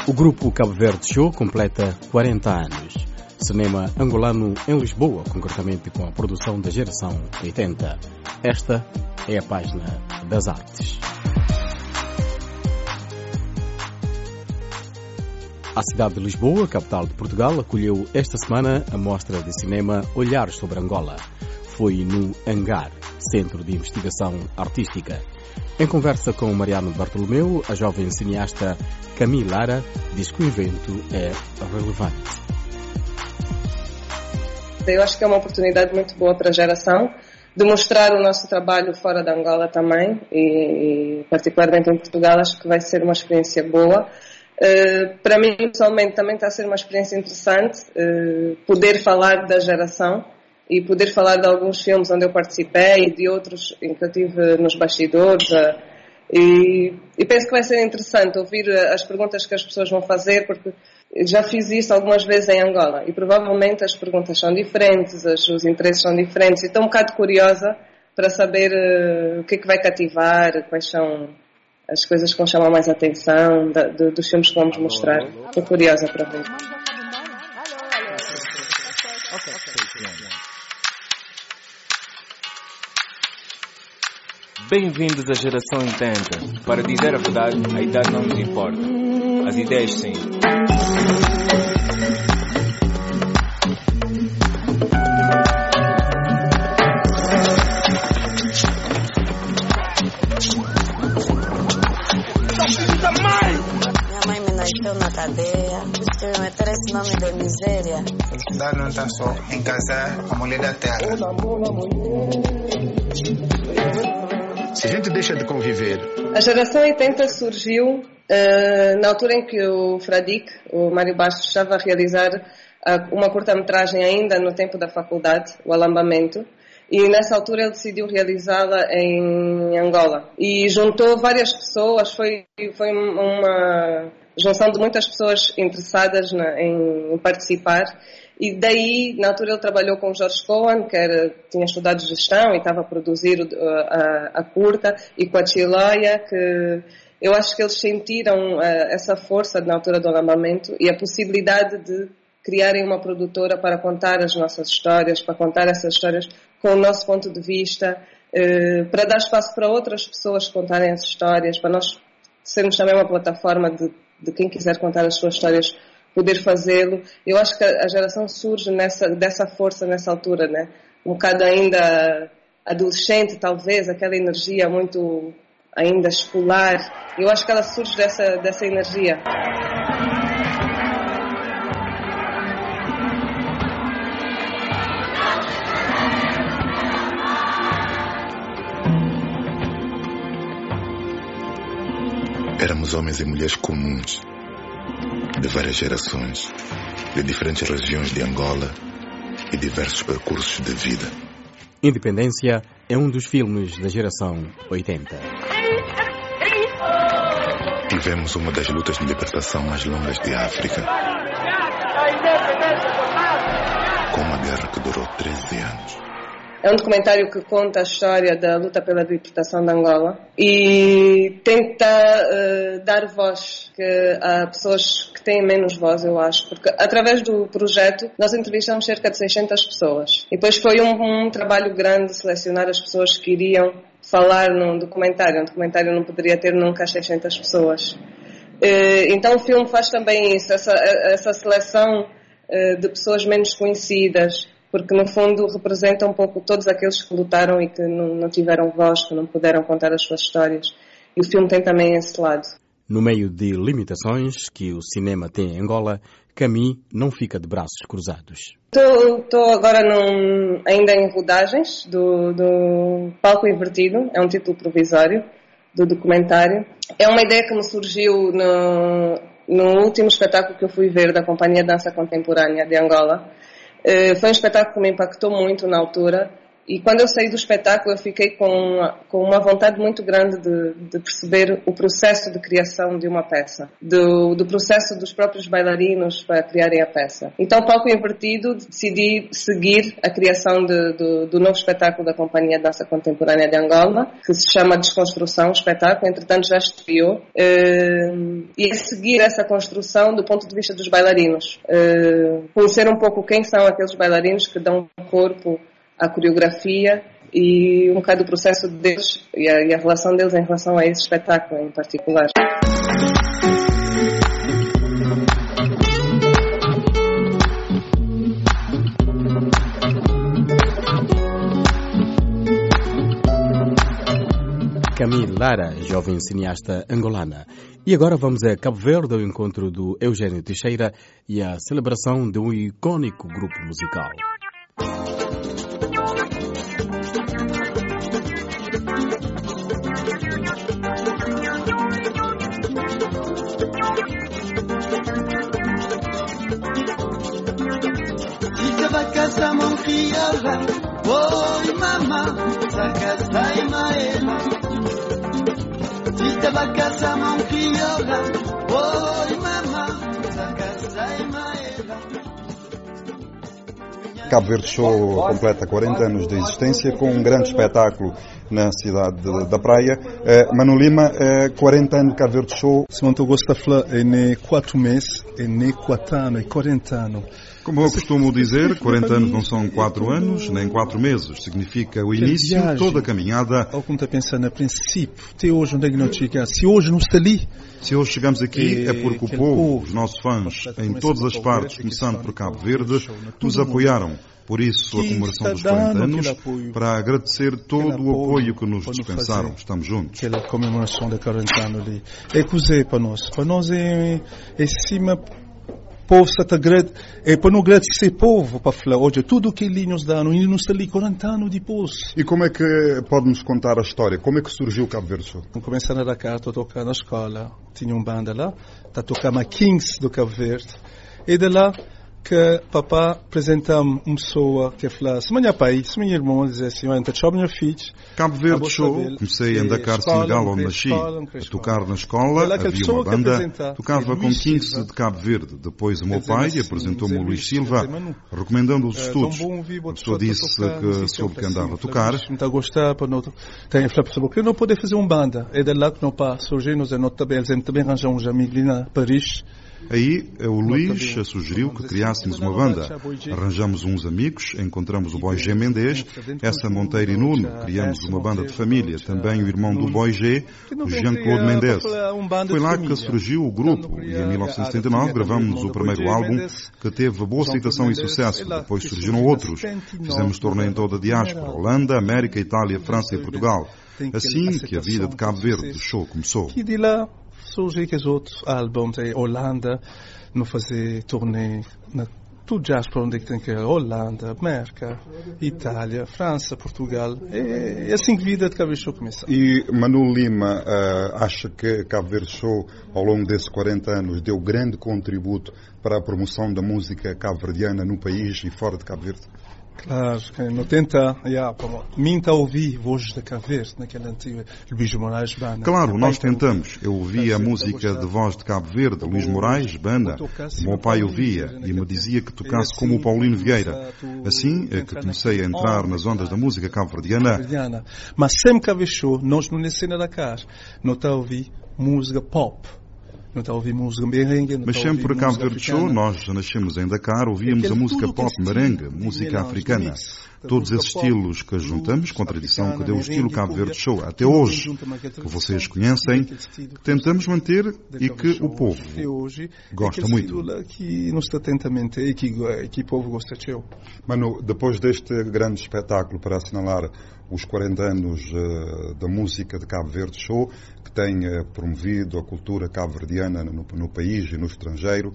O grupo Cabo Verde Show completa 40 anos. Cinema angolano em Lisboa, concretamente com a produção da geração 80. Esta é a página das artes. A cidade de Lisboa, capital de Portugal, acolheu esta semana a mostra de cinema Olhares sobre Angola. Foi no Hangar, Centro de Investigação Artística. Em conversa com Mariano Bartolomeu, a jovem cineasta Camille Lara diz que o evento é relevante. Eu acho que é uma oportunidade muito boa para a geração de mostrar o nosso trabalho fora da Angola também, e particularmente em Portugal. Acho que vai ser uma experiência boa. Para mim, pessoalmente, também está a ser uma experiência interessante poder falar da geração e poder falar de alguns filmes onde eu participei e de outros em que eu estive nos bastidores. E penso que vai ser interessante ouvir as perguntas que as pessoas vão fazer, porque já fiz isso algumas vezes em Angola e provavelmente as perguntas são diferentes, os interesses são diferentes, e estou um bocado curiosa para saber o que é que vai cativar, quais são as coisas que vão chamar mais a atenção dos filmes que vamos mostrar. Estou curiosa para ver. Bem-vindos à geração 80. Para dizer a verdade, a idade não nos importa. As ideias sim. Minha mãe me nasceu na cadeia. Por isso que meter esse nome de miséria. Felicidade não está só em casar a mulher da terra. Se a gente deixa de conviver... A geração 80 surgiu na altura em que o Fradique, o Mário Bastos, estava a realizar uma curta-metragem ainda no tempo da faculdade, o Alambamento, e nessa altura ele decidiu realizá-la em Angola. E juntou várias pessoas, foi uma junção de muitas pessoas interessadas em participar. E daí, na altura, ele trabalhou com o Jorge Cohen, que tinha estudado gestão e estava a produzir a curta, e com a Chiloia, que eu acho que eles sentiram essa força na altura do Alambamento e a possibilidade de criarem uma produtora para contar as nossas histórias, para contar essas histórias com o nosso ponto de vista, para dar espaço para outras pessoas contarem as histórias, para nós sermos também uma plataforma de quem quiser contar as suas histórias poder fazê-lo. Eu acho que a geração surge dessa força nessa altura, né? Um bocado ainda adolescente, talvez, aquela energia muito ainda escolar. Eu acho que ela surge dessa energia. Éramos homens e mulheres comuns, de várias gerações, de diferentes regiões de Angola e diversos percursos de vida. Independência é um dos filmes da geração 80. Tivemos uma das lutas de libertação mais longas de África, com uma guerra que durou 13 anos. É um documentário que conta a história da luta pela libertação de Angola e tenta dar voz a pessoas que têm menos voz, eu acho, porque através do projeto nós entrevistamos cerca de 600 pessoas e depois foi um trabalho grande selecionar as pessoas que iriam falar num documentário. Um documentário não poderia ter nunca as 600 pessoas. Então o filme faz também isso, essa seleção de pessoas menos conhecidas, porque no fundo representa um pouco todos aqueles que lutaram e que não tiveram voz, que não puderam contar as suas histórias. E o filme tem também esse lado. No meio de limitações que o cinema tem em Angola, Camille não fica de braços cruzados. Estou agora ainda em rodagens do Palco Invertido, é um título provisório do documentário. É uma ideia que me surgiu no último espetáculo que eu fui ver da Companhia de Dança Contemporânea de Angola. Foi um espetáculo que me impactou muito na altura E quando eu saí do espetáculo, eu fiquei com uma vontade muito grande de perceber o processo de criação de uma peça, do processo dos próprios bailarinos para criarem a peça. Então, Palco Invertido, decidi seguir a criação do novo espetáculo da Companhia de Dança Contemporânea de Angola, que se chama Desconstrução Espetáculo, entretanto já estreou, e seguir essa construção do ponto de vista dos bailarinos. Conhecer um pouco quem são aqueles bailarinos que dão corpo à coreografia e um bocado o processo deles e a relação deles em relação a esse espetáculo em particular. Camille Lara, jovem cineasta angolana. E agora vamos a Cabo Verde ao encontro do Eugênio Teixeira e a celebração de um icônico grupo musical. Oi mama, sakasai maela. Tita bakasa monquiola. Oi mama, sakasai maela. Cabo Verde Show completa 40 anos de existência com um grande espetáculo na cidade da Praia. Manu Lima, 40 anos de Cabo Verde Show. Se não gosta de falar, é nem 4 meses, é nem 4 anos, é 40 anos. Como eu costumo dizer, 40 anos não são 4 anos, nem 4 meses. Significa o início, toda a caminhada. Ao como está pensando a princípio, até hoje onde é que não chega? Se hoje não está ali. Se hoje chegamos aqui é porque o povo, os nossos fãs, em todas as partes, começando por Cabo Verde, nos apoiaram. Por isso, a comemoração dos 40 anos, para agradecer todo o apoio que nos dispensaram. Estamos juntos. Aquela comemoração de 40 anos ali. É coisa para nós. Para nós é cima... povo está grande, é para não agradecer povo, para falar, hoje tudo o que ele nos dá, e nos está ali 40 anos depois. E como é que pode-nos contar a história? Como é que surgiu o Cabo Verde Show? Começando a Dakar, estou a tocar na escola, tinha uma banda lá, está a tocar uma Kings do Cabo Verde, e de lá que papá apresentou-me uma pessoa que falou, se minha pai, se minha irmã, dizia assim, entra tchau minha filha. Cabo Verde Show, comecei a Dakar, Senegal, onde nasci, a tocar na escola, havia uma banda, tocava com Kings de Cabo Verde. Depois o meu pai apresentou-me o Luís Silva, recomendando os estudos. A pessoa disse que soube que andava a tocar. Está a gostar, tem falado que não pode fazer uma banda. É de lá que não passa, surgiu, nós também arranjamos uns amigos ali na Paris. Aí o Luís sugeriu que criássemos uma banda. Arranjamos uns amigos, encontramos o Boy G Mendes, essa Monteiro e Nuno, criamos uma banda de família, também o irmão do Boy G, o Jean-Claude Mendes. Foi lá que surgiu o grupo e em 1979 gravamos o primeiro álbum que teve boa aceitação e sucesso. Depois surgiram outros. Fizemos turnê em toda a diáspora, Holanda, América, Itália, França e Portugal. Assim que a vida de Cabo Verde do show começou. Surgiu que os outros álbuns em Holanda, não fazer turnê na tudo já para onde tem que ir, Holanda, América, Itália, França, Portugal. É assim que a vida de Cabo Verde Show começa. E Manu Lima acha que Cabo Verde Show, ao longo desses 40 anos, deu grande contributo para a promoção da música cabo-verdiana no país e fora de Cabo Verde? Claro, no tenta, minta ouvir vozes da Cabo Verde, naquela antiga Luís Moraes Banda. Claro, nós tentamos. Eu ouvia a música de voz de Cabo Verde, Luís Moraes Banda. O meu pai ouvia e me dizia que tocasse como o Paulino Vieira. Assim é que comecei a entrar nas ondas da música cabo-verdiana. Mas sempre Cabo Verde Show, nós não nascemos na Dakar, não está a ouvir música pop. Não está a ouvir música merengue. Mas sempre por Cabo Verde Show, nós nascemos em Dakar, ouvíamos a música pop merengue, música africana. Todos esses estilos que juntamos, com a tradição que deu o estilo Cabo Verde Show até hoje, que vocês conhecem, que tentamos manter e que o povo gosta muito. Que nós atentamente e que o povo gosta de show. Manu, depois deste grande espetáculo para assinalar os 40 anos da música de Cabo Verde Show, que tem promovido a cultura cabo-verdiana no país e no estrangeiro,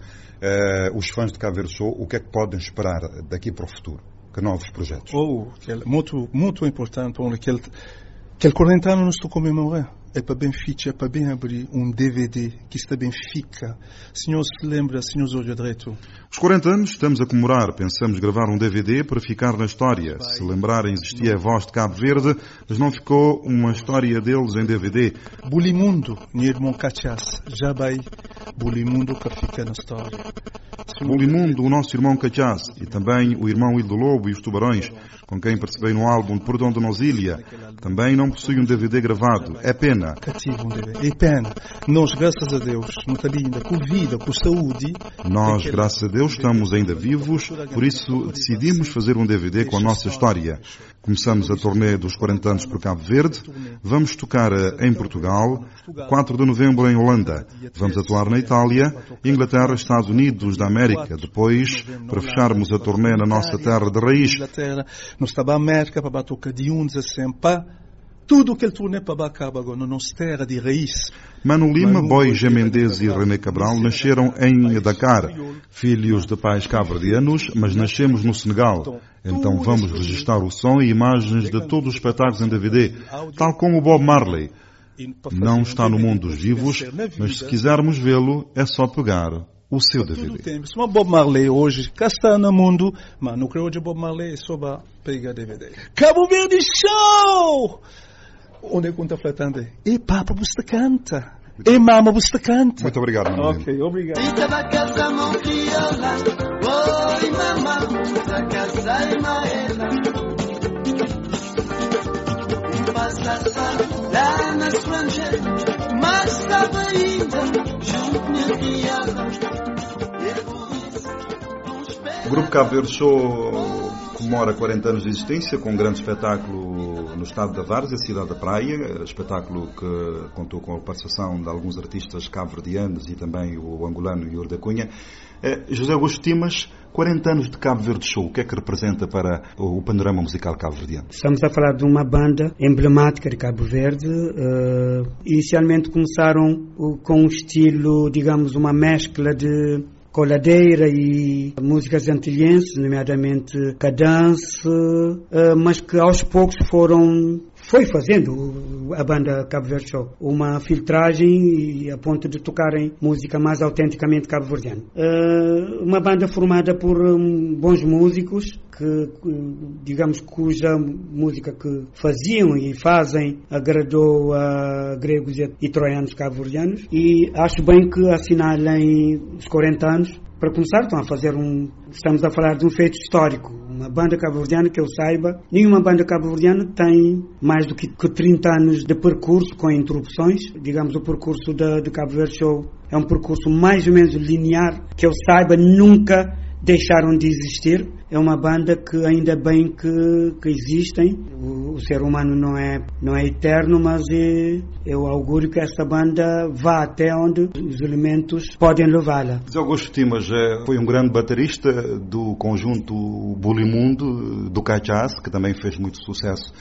os fãs de Cabo Verde Show, o que é que podem esperar daqui para o futuro? Que novos projetos? Muito, muito importante, porque aquele 40 anos nós estamos a comemorar. é para Benfica, é para bem abrir DVD que está Benfica. Senhor se lembra, senhor olho direito? Os 40 anos estamos a comemorar. Pensamos gravar um DVD para ficar na história. Se lembrarem, existia a Voz de Cabo Verde, mas não ficou uma história deles em DVD. Bulimundo, meu irmão Cachas, já vai. Bulimundo que fica na história. Bulimundo, o nosso irmão Cachas, e também o irmão Il do Lobo e os Tubarões, com quem participei no álbum Por Donde Nos Ilha, também não possui um DVD gravado. É pena. Cativo um DVD. É pena. Nós, graças a Deus, muito linda, com vida, com saúde. Nós, graças a Deus, estamos ainda vivos, por isso decidimos fazer um DVD com a nossa história. Começamos a turnê dos 40 anos por Cabo Verde. Vamos tocar em Portugal, 4 de novembro em Holanda. Vamos atuar na Itália, Inglaterra, Estados Unidos da América. Depois, para fecharmos a turnê na nossa terra de raiz. Nós estamos na América para tocar de uns a sempre. Tudo que ele turnê para acaba agora na nossa terra de raiz. Mano Lima, Boy G. Mendes e René Cabral nasceram em Dakar, filhos de pais cabo-verdianos, mas nascemos no Senegal. Então vamos registrar o som e imagens de todos os espetáculos em DVD, tal como o Bob Marley. Não está no mundo dos vivos, mas se quisermos vê-lo, é só pegar o seu DVD. Se uma Bob Marley hoje cá está no mundo, mas não creio que Bob Marley só vai pegar DVD. Cabo Verde Show! Onde é que está flatando? E papa, você canta. E mama, você canta. Muito obrigado, meu amigo. Ok, obrigado. Oi, mamá, da casa e maela. Passa lá na estrangeira, mas estava ainda junto minha criada. O Grupo Cabo Verde Show comemora 40 anos de existência com um grande espetáculo no estado da Várzea, cidade da Praia, espetáculo que contou com a participação de alguns artistas cabo-verdianos e também o angolano Yuri da Cunha. José Augusto Timas, 40 anos de Cabo Verde Show, o que é que representa para o panorama musical cabo-verdiano? Estamos a falar de uma banda emblemática de Cabo Verde. Inicialmente começaram com um estilo, digamos, uma mescla de coladeira e músicas antilhenses, nomeadamente cadence, mas que aos poucos foi fazendo a banda Cabo Verde Show uma filtragem a ponto de tocarem música mais autenticamente cabo-verdiana. Uma banda formada por bons músicos que, digamos, cuja música que faziam e fazem agradou a gregos e troianos cabo-verdianos, e acho bem que assinalem os 40 anos. Para começar, estamos a falar de um feito histórico. Uma banda cabo-verdiana, que eu saiba, nenhuma banda cabo-verdiana tem mais do que 30 anos de percurso com interrupções. Digamos, o percurso de Cabo Verde Show é um percurso mais ou menos linear, que eu saiba, nunca deixaram de existir. É uma banda que ainda bem que existem. O ser humano não é eterno, mas eu auguro que esta banda vá até onde os elementos podem levá-la. José Augusto Timas foi um grande baterista do conjunto Bulimundo, do Cachas, que também fez muito sucesso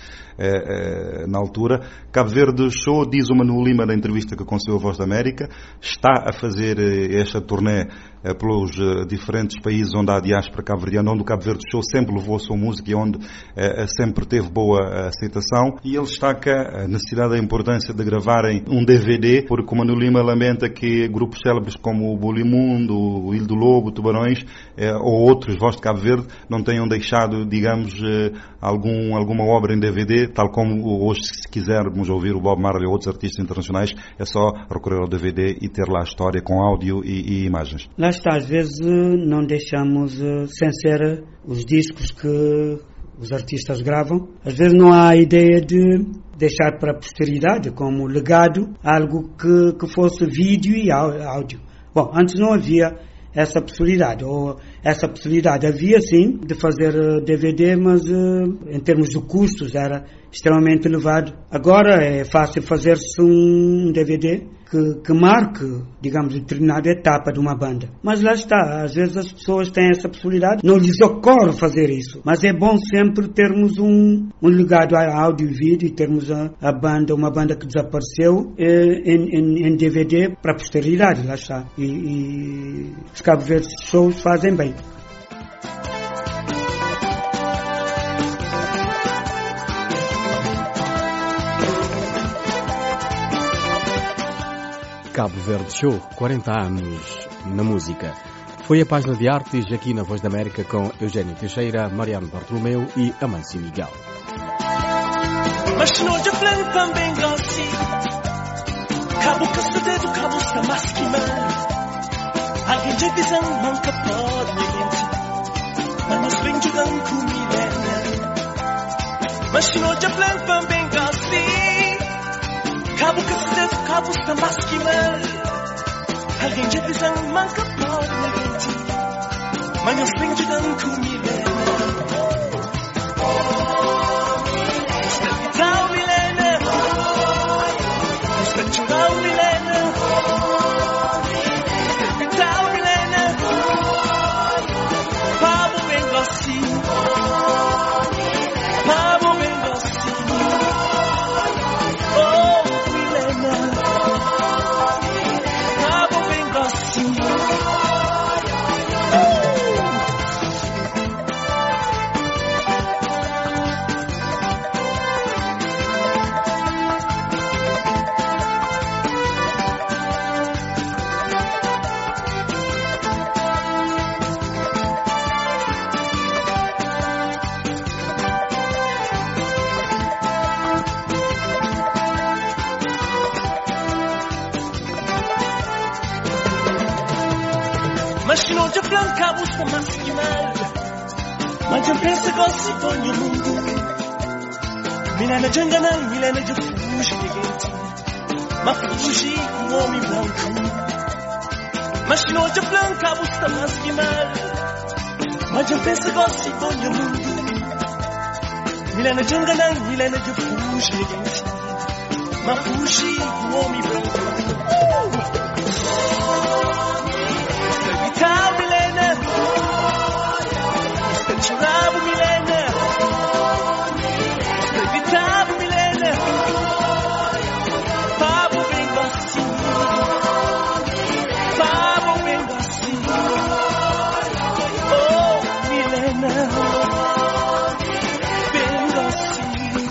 na altura. Cabo Verde Show, diz o Manu Lima na entrevista que concedeu a Voz da América, está a fazer esta turnê pelos diferentes países onde há diáspora cabo-verdiana, onde o Cabo Verde Show sempre levou a sua música e onde sempre teve boa aceitação, e ele destaca a necessidade da importância de gravarem um DVD, porque o Manu Lima lamenta que grupos célebres como o Bulimundo, o Il do Lobo, Tubarões ou outros, Voz de Cabo Verde, não tenham deixado, digamos, alguma obra em DVD, tal como hoje, se quisermos ouvir o Bob Marley ou outros artistas internacionais, é só recorrer ao DVD e ter lá a história com áudio e imagens. Lá está, às vezes não deixamos sem ser os discos que os artistas gravam. Às vezes não há a ideia de deixar para a posteridade como legado algo que fosse vídeo e áudio. Bom, antes não havia essa possibilidade, ou essa possibilidade havia sim de fazer DVD, mas em termos de custos era extremamente elevado. Agora é fácil fazer-se um DVD que marque, digamos, determinada etapa de uma banda. Mas lá está, às vezes as pessoas têm essa possibilidade, não lhes ocorre fazer isso, mas é bom sempre termos um legado a áudio e vídeo, e termos a banda, uma banda que desapareceu em DVD para a posteridade, lá está. E os Cabo Verde Shows fazem bem. Cabo Verde Show, 40 anos na música. Foi a página de artes aqui na Voz da América com Eugênio Teixeira, Mariano Bartolomeu e Amâncio Miguel. Mas não já plano também gosto. Cabo castadedo, cabo está masquimando. Alguém já diz manca pode gente. Mas nós vem jogando com milena. Mas não já plano também gosto. Cabo castadedo, cabo está masquimando. Alguém já diz manca pode gente. Mas nós vem jogando com milena. Mas não te planca busca masquinal. Mas eu penso que se põe no mundo. Milena jangana, milena de fugi gente. Mas fugi com homem branco. Mas não te planca busca masquinal. Mas eu penso que se põe no mundo. Milena jangana, milena de fugi gente. Mas fugi com homem branco. Milena, Churabo Milena, Evitado Milena, Pabo bem docinho, Pabo bem docinho, oh Milena, bem docinho.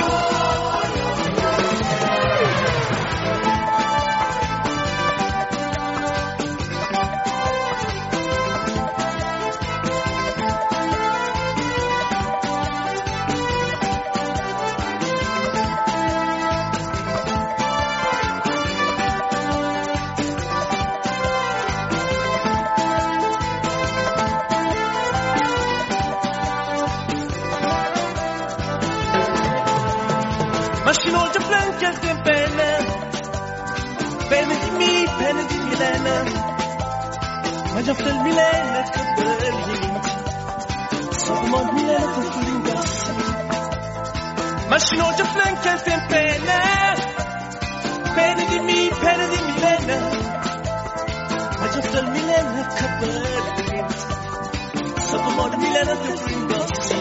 Mas não te plancas de pena. Pena de mim, pena de Milena. Mas já foi Milena que brilhante. Só uma Milena com furingaça. Mas não te plancas de pena. Pena de mim, pena de Milena. Mas já foi Milena que brilhante. Só uma Milena com furingaça.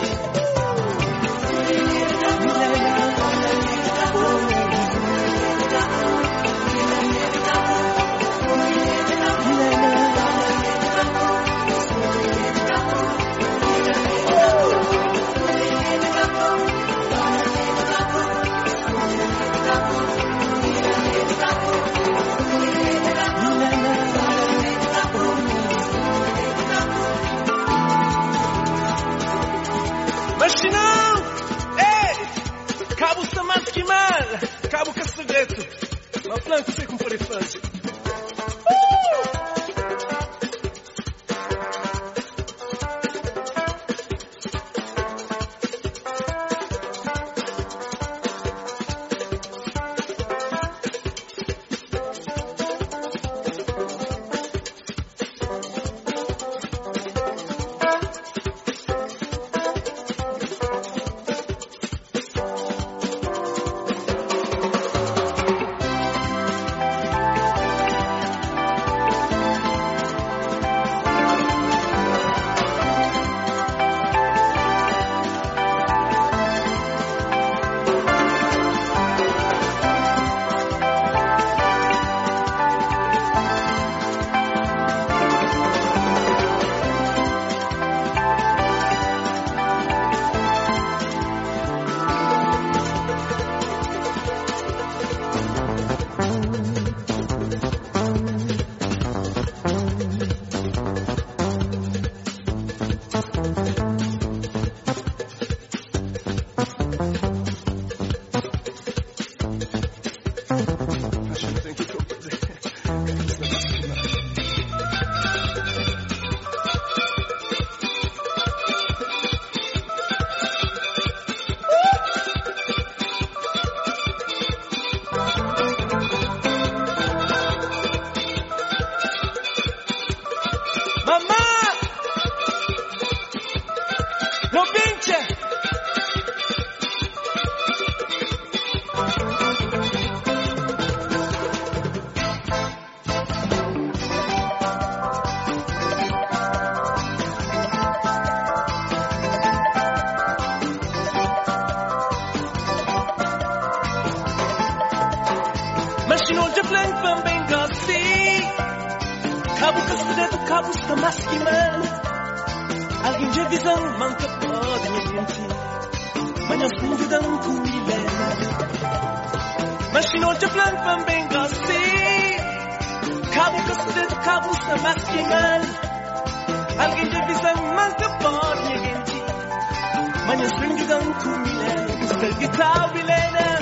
máxima. Alguém já visão manca pode me sentir, mas eu fundo da milena. Mas se não te plan também gostei, cabo sta maschimal. Alguém já visão manca pode me sentir, mas eu fundo da milena. Sta guitarra milena.